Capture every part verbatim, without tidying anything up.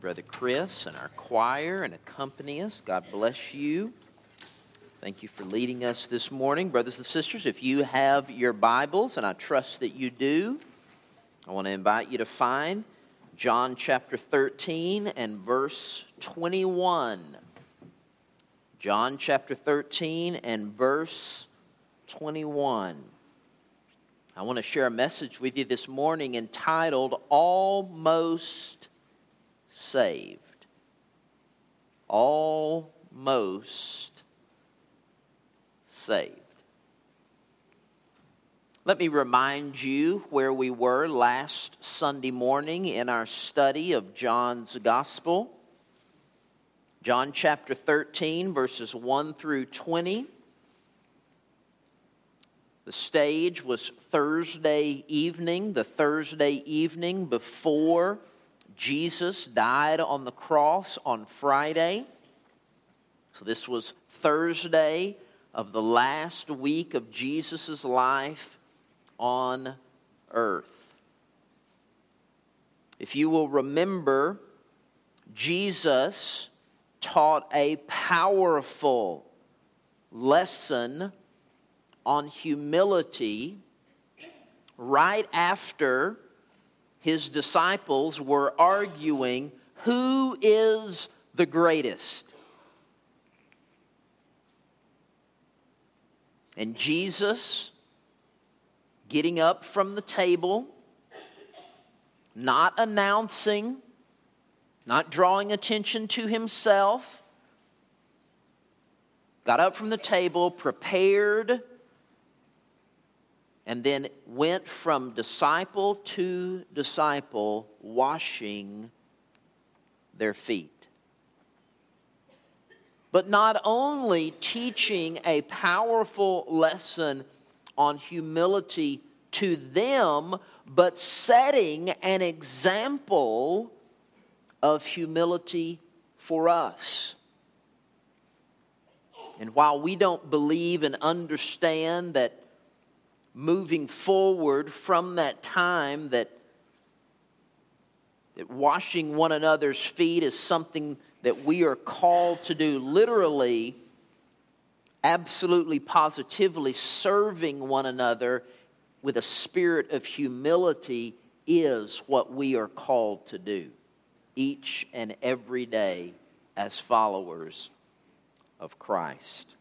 Brother Chris and our choir and accompany us. God bless you. Thank you for leading us this morning. Brothers and sisters, if you have your Bibles, and I trust that you do, I want to invite you to find John chapter thirteen and verse twenty-one. John chapter thirteen and verse twenty-one. I want to share a message with you this morning entitled, Almost Saved. Almost saved. Let me remind you where we were last Sunday morning in our study of John's Gospel. John chapter thirteen, verses one through twenty. The stage was Thursday evening, the Thursday evening before Jesus died on the cross on Friday. So this was Thursday of the last week of Jesus' life on earth. If you will remember, Jesus taught a powerful lesson on humility right after his disciples were arguing who is the greatest. And Jesus, getting up from the table, not announcing, not drawing attention to himself, got up from the table, prepared, and then went from disciple to disciple, washing their feet. But not only teaching a powerful lesson on humility to them, but setting an example of humility for us. And while we don't believe and understand that moving forward from that time that, that washing one another's feet is something that we are called to do literally, absolutely, positively, serving one another with a spirit of humility is what we are called to do each and every day as followers of Christ.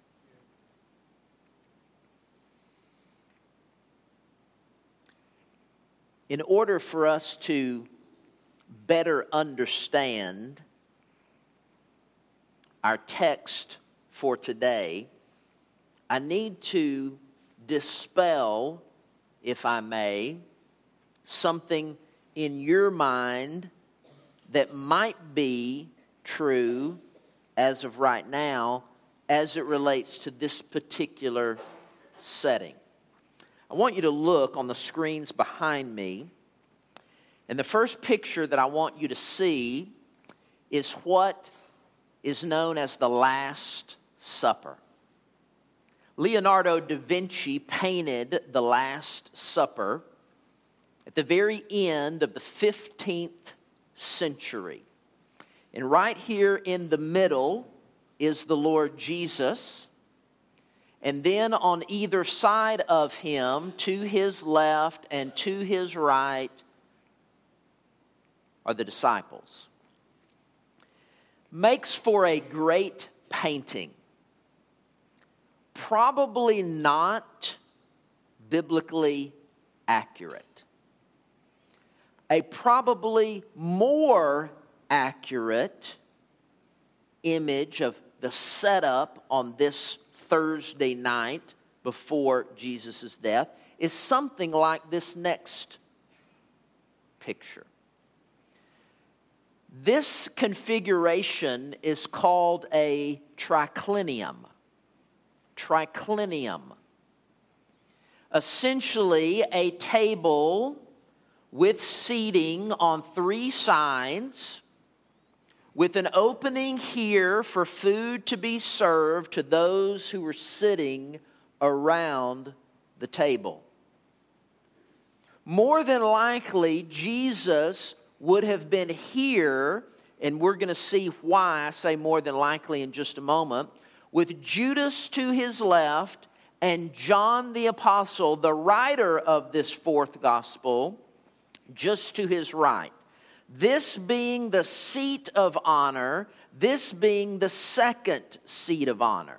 In order for us to better understand our text for today, I need to dispel, if I may, something in your mind that might be true as of right now as it relates to this particular setting. I want you to look on the screens behind me, and the first picture that I want you to see is what is known as the Last Supper. Leonardo da Vinci painted the Last Supper at the very end of the fifteenth century. And right here in the middle is the Lord Jesus. And then on either side of him, to his left and to his right, are the disciples. Makes for a great painting. Probably not biblically accurate. A probably more accurate image of the setup on this Thursday night before Jesus' death is something like this next picture. This configuration is called a triclinium. Triclinium. Essentially a table with seating on three sides, with an opening here for food to be served to those who were sitting around the table. More than likely, Jesus would have been here and we're going to see why I say more than likely in just a moment, with Judas to his left and John the Apostle, the writer of this fourth gospel, just to his right. This being the seat of honor, this being the second seat of honor.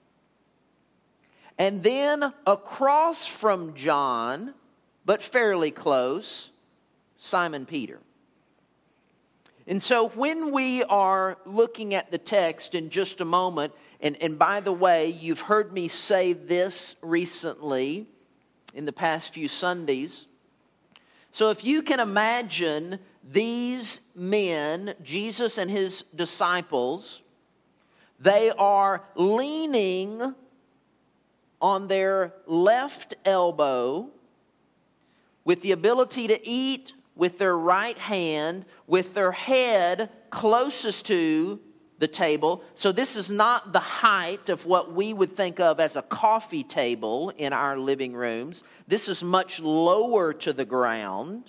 And then across from John, but fairly close, Simon Peter. And so when we are looking at the text in just a moment, and, and by the way, you've heard me say this recently in the past few Sundays. So if you can imagine these men, Jesus and his disciples, they are leaning on their left elbow with the ability to eat with their right hand, with their head closest to the table. So this is not the height of what we would think of as a coffee table in our living rooms. This is much lower to the ground.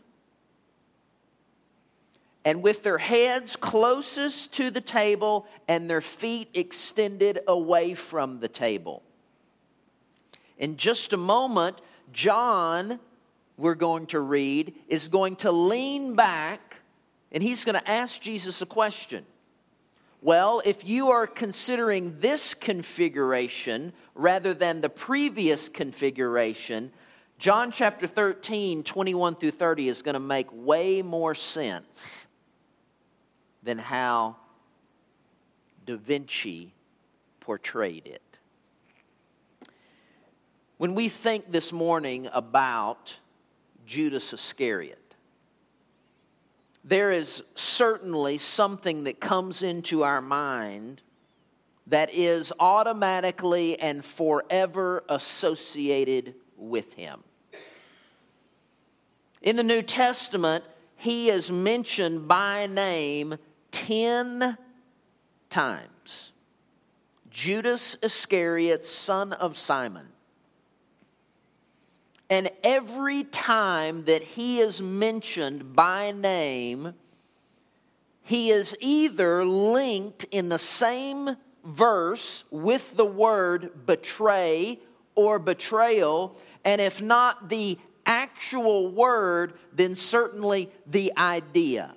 And with their heads closest to the table and their feet extended away from the table. In just a moment, John, we're going to read, is going to lean back and he's going to ask Jesus a question. Well, if you are considering this configuration rather than the previous configuration, John chapter thirteen, twenty-one through thirty is going to make way more sense than how Da Vinci portrayed it. When we think this morning about Judas Iscariot, there is certainly something that comes into our mind that is automatically and forever associated with him. In the New Testament, he is mentioned by name ten times. Judas Iscariot, son of Simon. And every time that he is mentioned by name, he is either linked in the same verse with the word betray or betrayal, and if not the actual word, then certainly the idea.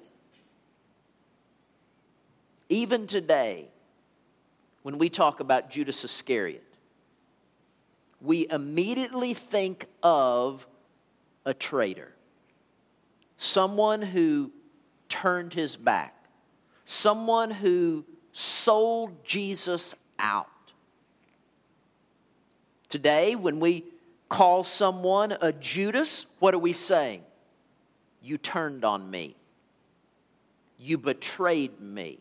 Even today, when we talk about Judas Iscariot, we immediately think of a traitor. Someone who turned his back. Someone who sold Jesus out. Today, when we call someone a Judas, what are we saying? You turned on me. You betrayed me.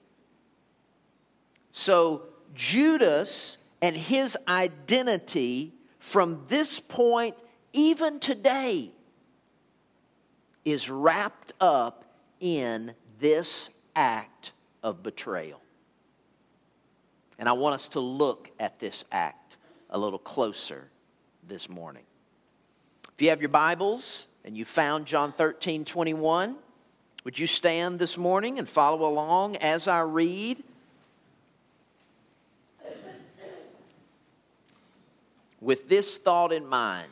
So Judas and his identity from this point, even today, is wrapped up in this act of betrayal. And I want us to look at this act a little closer this morning. If you have your Bibles and you found John thirteen twenty-one, would you stand this morning and follow along as I read? With this thought in mind,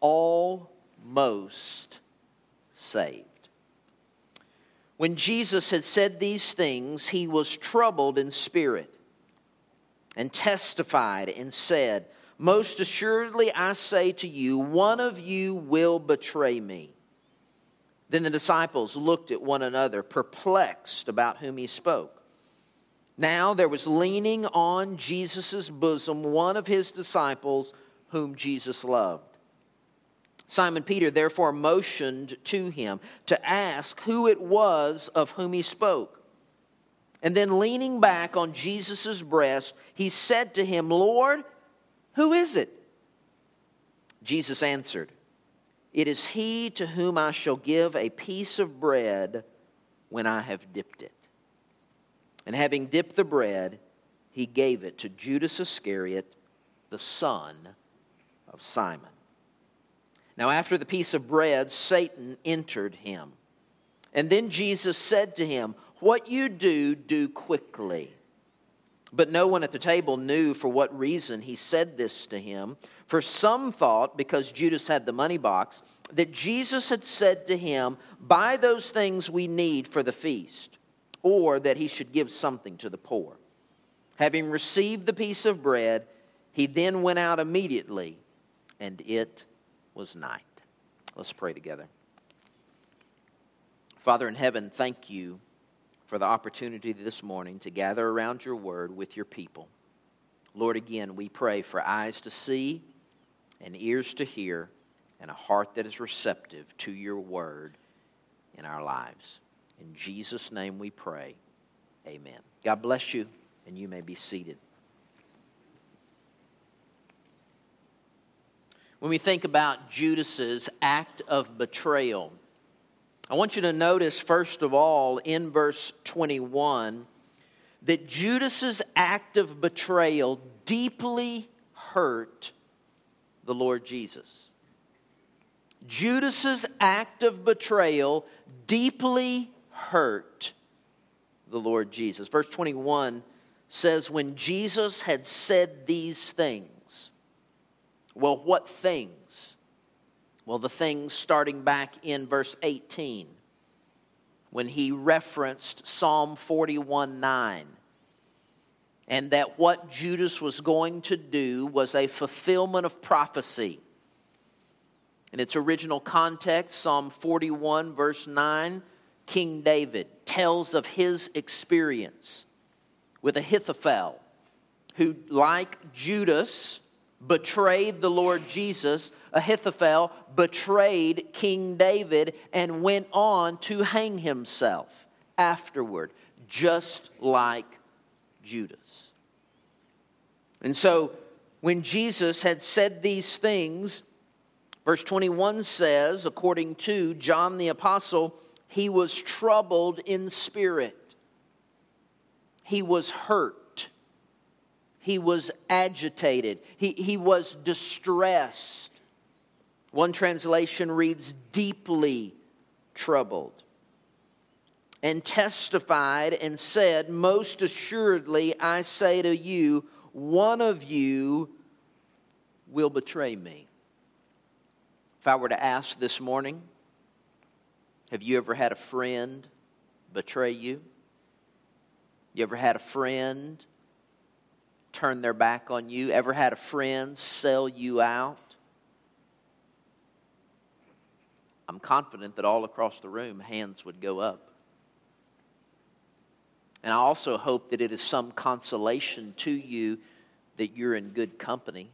almost saved. When Jesus had said these things, he was troubled in spirit and testified and said, most assuredly I say to you, one of you will betray me. Then the disciples looked at one another, perplexed about whom he spoke. Now there was leaning on Jesus' bosom one of his disciples whom Jesus loved. Simon Peter therefore motioned to him to ask who it was of whom he spoke. And then leaning back on Jesus' breast, he said to him, Lord, who is it? Jesus answered, it is he to whom I shall give a piece of bread when I have dipped it. And having dipped the bread, he gave it to Judas Iscariot, the son of Simon. Now after the piece of bread, Satan entered him. And then Jesus said to him, What you do, do quickly." But no one at the table knew for what reason he said this to him. For some thought, because Judas had the money box, that Jesus had said to him, "Buy those things we need for the feast," or that he should give something to the poor. Having received the piece of bread, he then went out immediately, and it was night. Let's pray together. Father in heaven, thank you for the opportunity this morning to gather around your word with your people. Lord, again, we pray for eyes to see and ears to hear and a heart that is receptive to your word in our lives. In Jesus' name we pray. Amen. God bless you, and you may be seated. When we think about Judas's act of betrayal, I want you to notice, first of all, in verse twenty-one, that Judas's act of betrayal deeply hurt the Lord Jesus. Judas's act of betrayal deeply hurt the Lord Jesus. Verse twenty-one says, when Jesus had said these things. Well, what things? Well, the things starting back in verse eighteen, when he referenced Psalm forty-one nine, and that what Judas was going to do was a fulfillment of prophecy. In its original context, Psalm forty-one verse nine, King David tells of his experience with Ahithophel, who, like Judas, betrayed the Lord Jesus. Ahithophel betrayed King David and went on to hang himself afterward, just like Judas. And so, when Jesus had said these things, verse twenty-one says, according to John the Apostle, he was troubled in spirit. He was hurt. He was agitated. He, he was distressed. One translation reads, deeply troubled. And testified and said, most assuredly I say to you, one of you will betray me. If I were to ask this morning, have you ever had a friend betray you? You ever had a friend turn their back on you? Ever had a friend sell you out? I'm confident that all across the room, hands would go up. And I also hope that it is some consolation to you that you're in good company.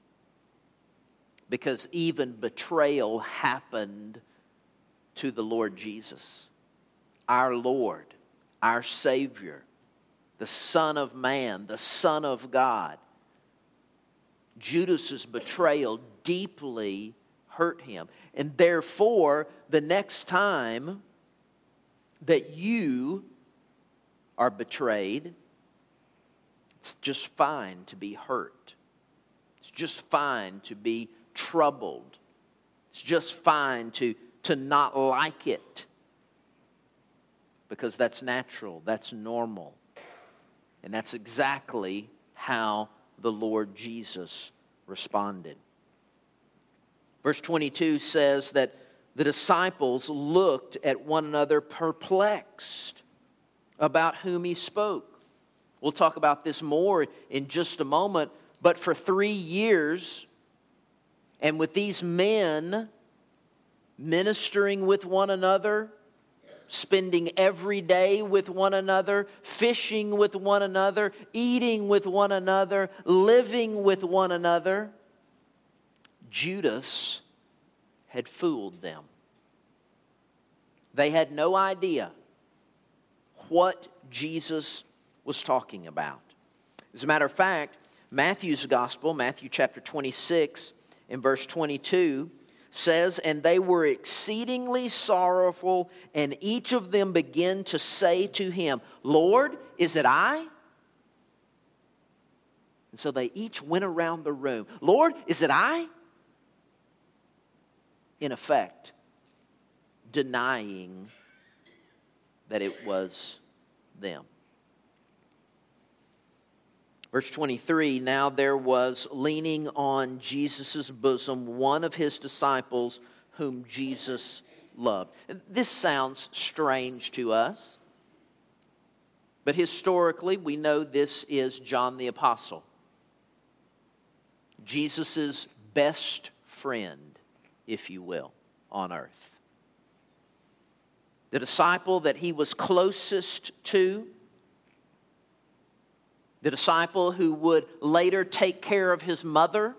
Because even betrayal happened to the Lord Jesus, our Lord, our Savior, the Son of Man, the Son of God. Judas's betrayal deeply hurt him. And therefore, the next time that you are betrayed, it's just fine to be hurt. It's just fine to be troubled. It's just fine to, to not like it. Because that's natural, that's normal. And that's exactly how the Lord Jesus responded. Verse twenty-two says that the disciples looked at one another perplexed about whom he spoke. We'll talk about this more in just a moment. But for three years, and with these men ministering with one another, spending every day with one another, fishing with one another, eating with one another, living with one another, Judas had fooled them. They had no idea what Jesus was talking about. As a matter of fact, Matthew's gospel, Matthew chapter twenty-six and verse twenty-two, says, and they were exceedingly sorrowful, and each of them began to say to him, Lord, is it I? And so they each went around the room. Lord, is it I? In effect, denying that it was them. Verse twenty-three, now there was leaning on Jesus' bosom one of his disciples whom Jesus loved. This sounds strange to us, but historically we know this is John the Apostle, Jesus' best friend, if you will, on earth. The disciple that he was closest to, the disciple who would later take care of his mother,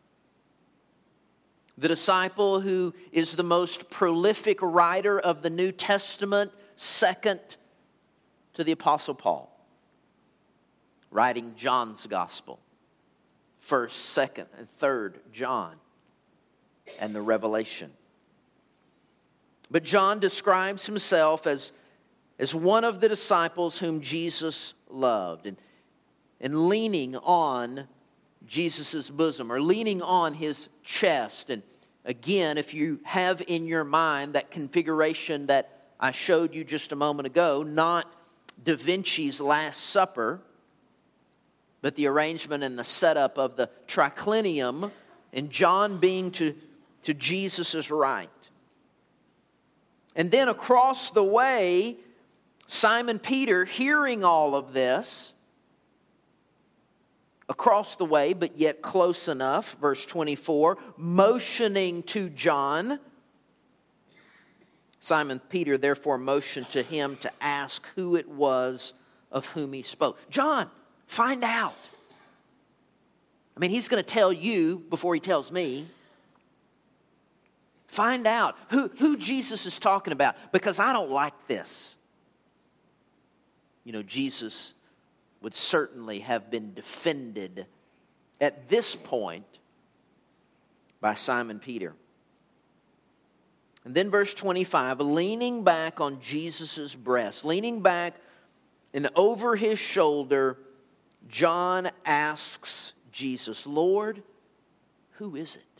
the disciple who is the most prolific writer of the New Testament, second to the Apostle Paul, writing John's Gospel, first, second, and third John, and the Revelation. But John describes himself as, as one of the disciples whom Jesus loved. And, and leaning on Jesus' bosom, or leaning on his chest. And again, if you have in your mind that configuration that I showed you just a moment ago, not Da Vinci's Last Supper, but the arrangement and the setup of the triclinium, and John being to, to Jesus' right. And then across the way, Simon Peter, hearing all of this, across the way, but yet close enough, verse twenty-four, motioning to John. Simon Peter therefore motioned to him to ask who it was of whom he spoke. John, find out. I mean, he's going to tell you before he tells me. Find out who, who Jesus is talking about, because I don't like this. You know, Jesus would certainly have been defended at this point by Simon Peter. And then verse twenty-five, leaning back on Jesus' breast, leaning back and over his shoulder, John asks Jesus, Lord, who is it?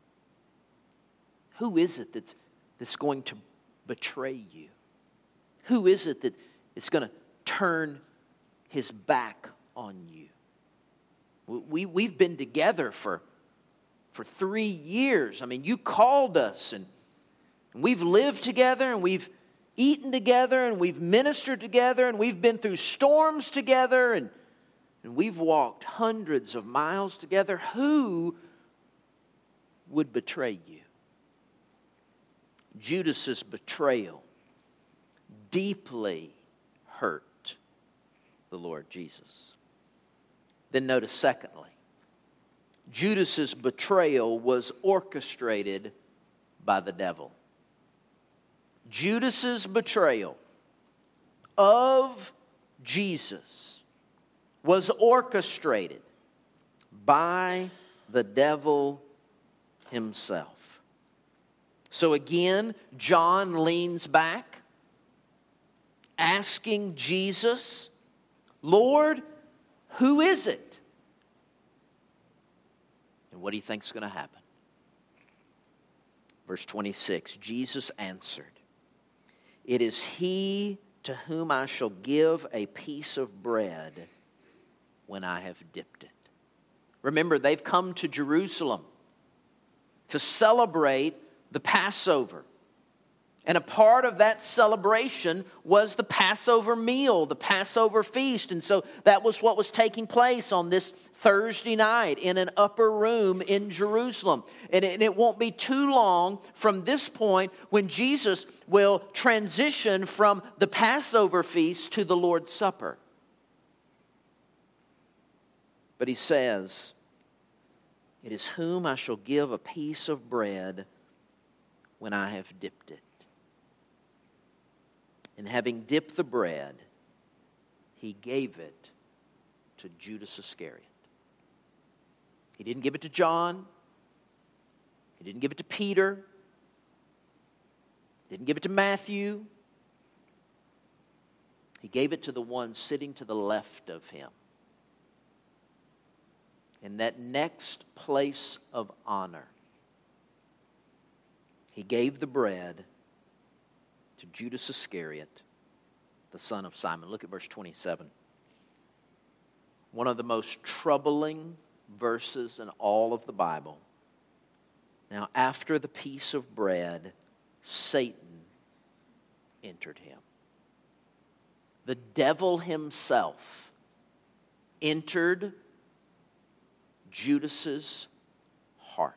Who is it that's, that's going to betray you? Who is it that is going to turn his back on you? We, we've been together for, for three years. I mean, you called us, and, and we've lived together, and we've eaten together, and we've ministered together, and we've been through storms together, and, and we've walked hundreds of miles together. Who would betray you? Judas's betrayal deeply hurt the Lord Jesus. Then notice secondly, Judas's betrayal was orchestrated by the devil. Judas's betrayal of Jesus was orchestrated by the devil himself. So again, John leans back, asking Jesus, Lord, who is it? And what do you think is going to happen? Verse twenty-six, Jesus answered, it is he to whom I shall give a piece of bread when I have dipped it. Remember, they've come to Jerusalem to celebrate the Passover. And a part of that celebration was the Passover meal, the Passover feast. And so that was what was taking place on this Thursday night in an upper room in Jerusalem. And it, and it won't be too long from this point when Jesus will transition from the Passover feast to the Lord's Supper. But he says, it is whom I shall give a piece of bread when I have dipped it. And having dipped the bread, he gave it to Judas Iscariot. He didn't give it to John. He didn't give it to Peter. Didn't give it to Matthew. He gave it to the one sitting to the left of him. In that next place of honor, he gave the bread to Judas Iscariot, the son of Simon. Look at verse twenty-seven. One of the most troubling verses in all of the Bible. Now, after the piece of bread, Satan entered him. The devil himself entered Judas's heart.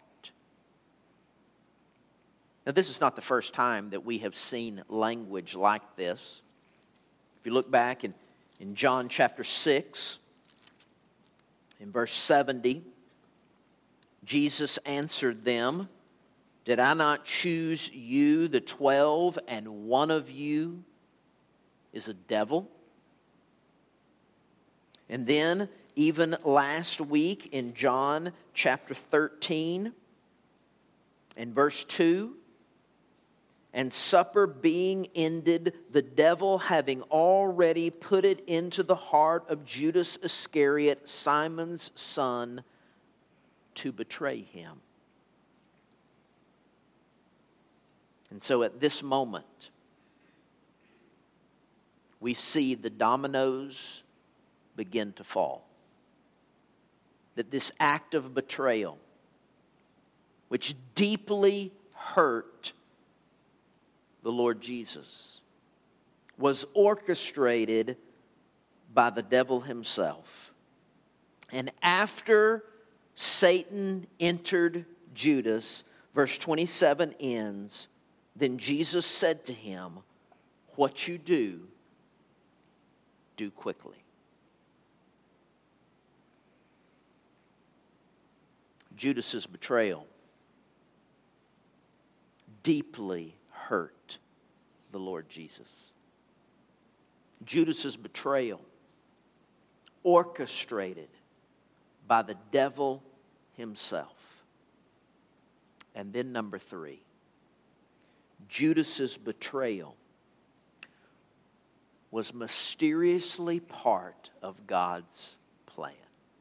Now, this is not the first time that we have seen language like this. If you look back in, in John chapter six, in verse seventy, Jesus answered them, "Did I not choose you, the twelve, and one of you is a devil?" And then, even last week in John chapter thirteen, in verse two, "And supper being ended, the devil having already put it into the heart of Judas Iscariot, Simon's son, to betray him." And so at this moment, we see the dominoes begin to fall. That this act of betrayal, which deeply hurt the Lord Jesus, was orchestrated by the devil himself. And after Satan entered Judas, verse twenty-seven ends, "Then Jesus said to him, 'What you do, do quickly.'" Judas's betrayal deeply hurt the Lord Jesus. Judas's betrayal, orchestrated by the devil himself. And then number three, Judas's betrayal was mysteriously part of God's plan.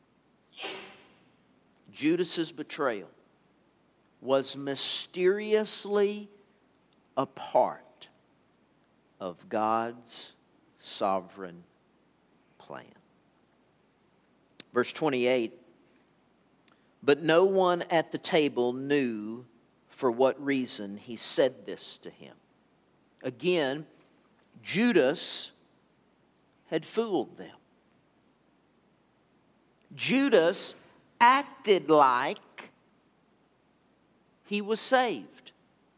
Judas's betrayal was mysteriously a part of God's sovereign plan. Verse twenty-eight, "But no one at the table knew for what reason he said this to him." Again, Judas had fooled them. Judas acted like he was saved.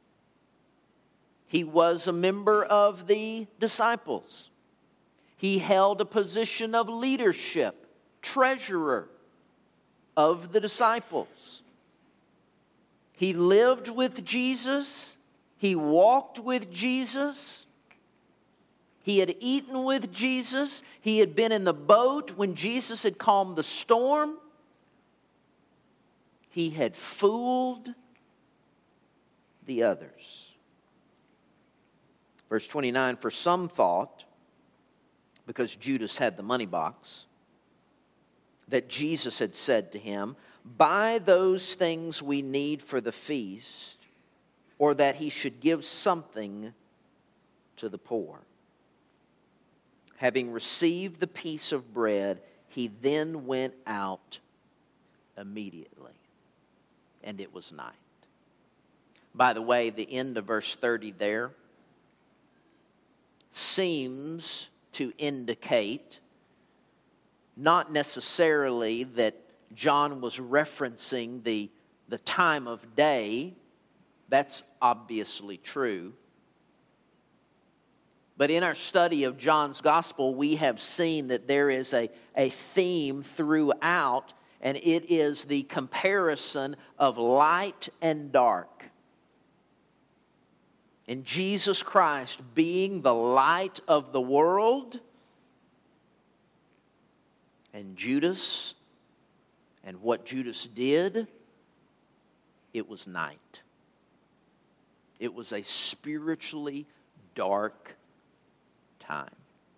He was a member of the disciples. He held a position of leadership, treasurer of the disciples. He lived with Jesus. He walked with Jesus. He had eaten with Jesus. He had been in the boat when Jesus had calmed the storm. He had fooled the others. Verse twenty-nine, "For some thought," because Judas had the money box, "that Jesus had said to him, 'Buy those things we need for the feast,' or that he should give something to the poor. Having received the piece of bread, he then went out immediately. And it was night." By the way, the end of verse thirty there seems to indicate not necessarily that John was referencing the, the time of day. That's obviously true. But in our study of John's gospel, we have seen that there is a, a theme throughout, and it is the comparison of light and dark. And Jesus Christ being the light of the world, and Judas, and what Judas did, it was night. It was a spiritually dark time.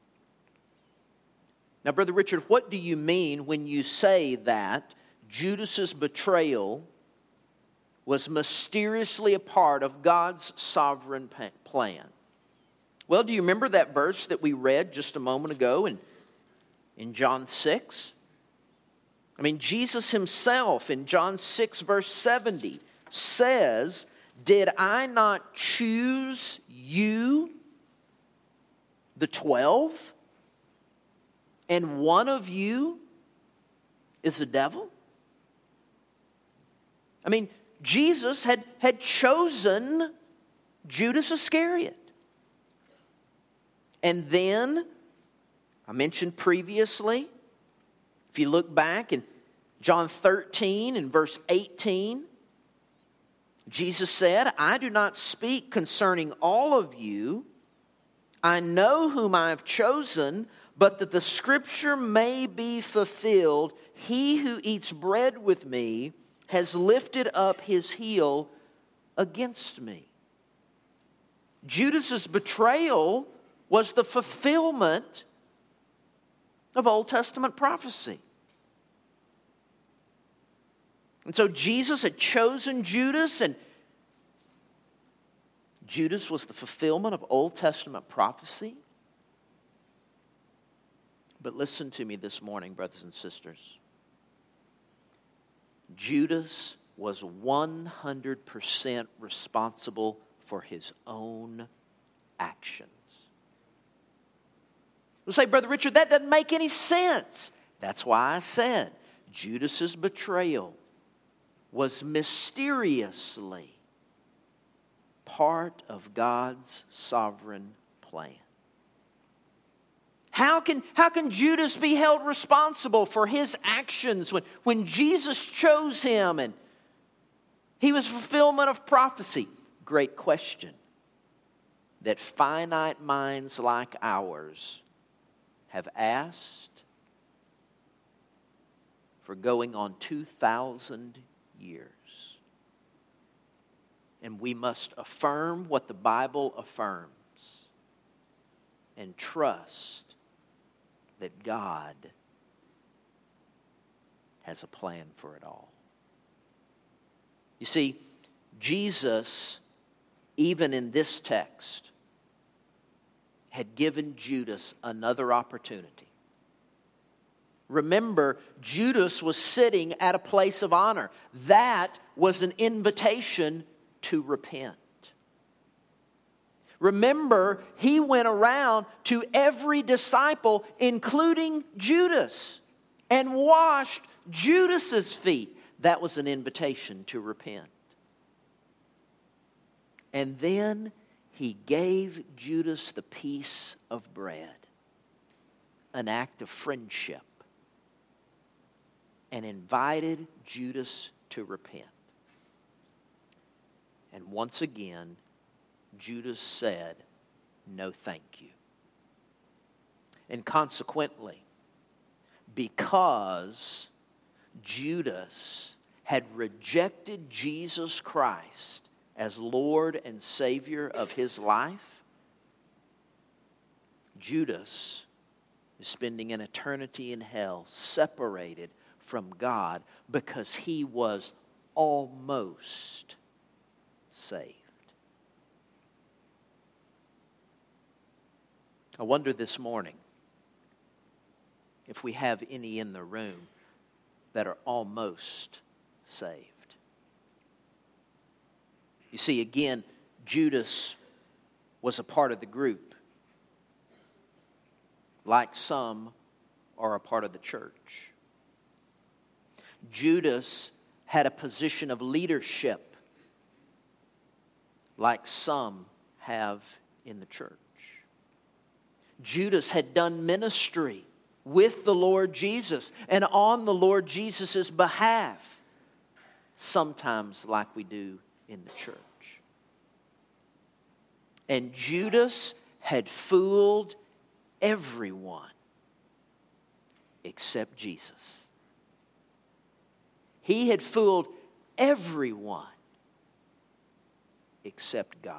Now, Brother Richard, what do you mean when you say that Judas's betrayal was mysteriously a part of God's sovereign plan? Well, do you remember that verse that we read just a moment ago in, in John six? I mean, Jesus himself in John six, verse seventy, says, "Did I not choose you, the twelve, and one of you is the devil?" I mean, Jesus had, had chosen Judas Iscariot. And then, I mentioned previously, if you look back in John thirteen and verse eighteen, Jesus said, "I do not speak concerning all of you. I know whom I have chosen, but that the scripture may be fulfilled, he who eats bread with me has lifted up his heel against me." Judas's betrayal was the fulfillment of Old Testament prophecy. And so Jesus had chosen Judas, and Judas was the fulfillment of Old Testament prophecy. But listen to me this morning, brothers and sisters. Judas was one hundred percent responsible for his own actions. You'll say, "Brother Richard, that doesn't make any sense." That's why I said Judas's betrayal was mysteriously part of God's sovereign plan. How can, how can Judas be held responsible for his actions when, when Jesus chose him and he was fulfillment of prophecy? Great question that finite minds like ours have asked for going on two thousand years. And we must affirm what the Bible affirms and trust that God has a plan for it all. You see, Jesus, even in this text, had given Judas another opportunity. Remember, Judas was sitting at a place of honor. That was an invitation to repent. Remember, he went around to every disciple, including Judas, and washed Judas's feet. That was an invitation to repent. And then he gave Judas the piece of bread, an act of friendship, and invited Judas to repent. And once again, Judas said, "No, thank you." And consequently, because Judas had rejected Jesus Christ as Lord and Savior of his life, Judas is spending an eternity in hell, separated from God, because he was almost saved. I wonder this morning if we have any in the room that are almost saved. You see, again, Judas was a part of the group, like some are a part of the church. Judas had a position of leadership, like some have in the church. Judas had done ministry with the Lord Jesus and on the Lord Jesus' behalf, sometimes like we do in the church. And Judas had fooled everyone except Jesus. He had fooled everyone except God.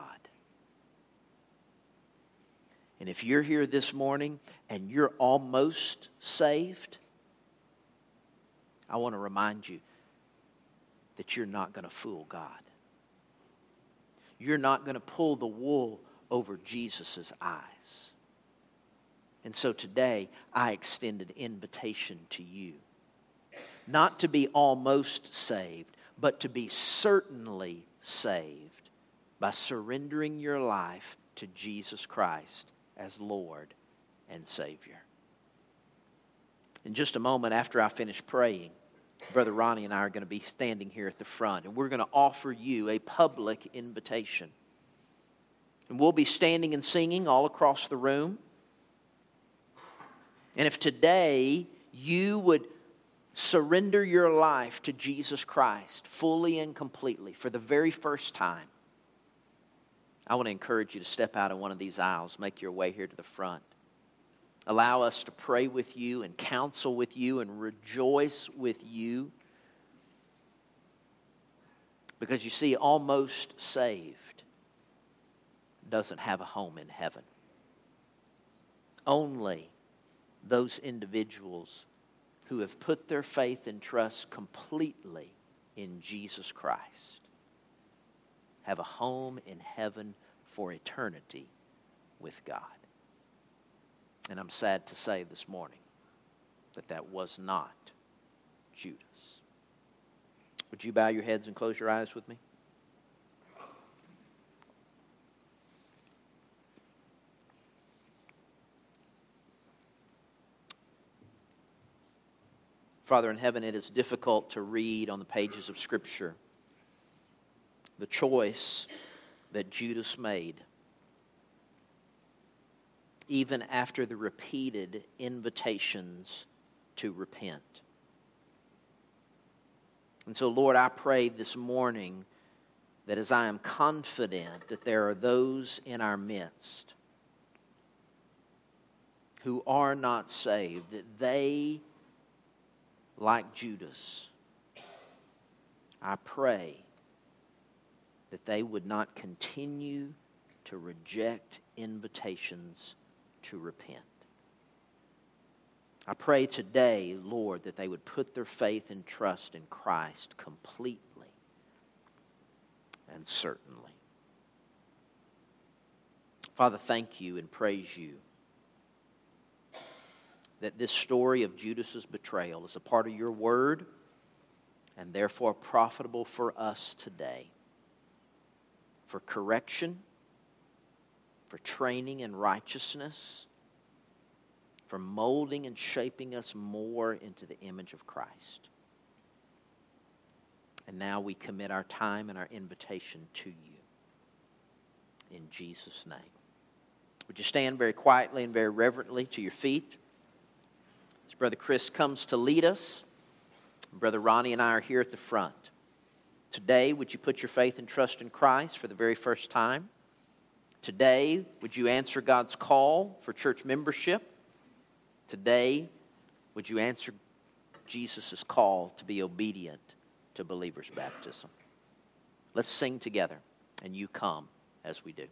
And if you're here this morning and you're almost saved, I want to remind you that you're not going to fool God. You're not going to pull the wool over Jesus' eyes. And so today, I extend an invitation to you. Not to be almost saved, but to be certainly saved by surrendering your life to Jesus Christ as Lord and Savior. In just a moment after I finish praying, Brother Ronnie and I are going to be standing here at the front, and we're going to offer you a public invitation. And we'll be standing and singing all across the room. And if today you would surrender your life to Jesus Christ fully and completely for the very first time, I want to encourage you to step out of one of these aisles, make your way here to the front. Allow us to pray with you and counsel with you and rejoice with you. Because you see, almost saved doesn't have a home in heaven. Only those individuals who have put their faith and trust completely in Jesus Christ have a home in heaven for eternity with God. And I'm sad to say this morning that that was not Judas. Would you bow your heads and close your eyes with me? Father in heaven, it is difficult to read on the pages of Scripture the choice that Judas made, even after the repeated invitations to repent. And so, Lord, I pray this morning that as I am confident that there are those in our midst who are not saved, that they, like Judas, I pray that they would not continue to reject invitations to repent. I pray today, Lord, that they would put their faith and trust in Christ completely and certainly. Father, thank you and praise you that this story of Judas's betrayal is a part of your word and therefore profitable for us today, for correction, for training in righteousness, for molding and shaping us more into the image of Christ. And now we commit our time and our invitation to you. In Jesus' name. Would you stand very quietly and very reverently to your feet? As Brother Chris comes to lead us, Brother Ronnie and I are here at the front. Today, would you put your faith and trust in Christ for the very first time? Today, would you answer God's call for church membership? Today, would you answer Jesus' call to be obedient to believers' baptism? Let's sing together, and you come as we do.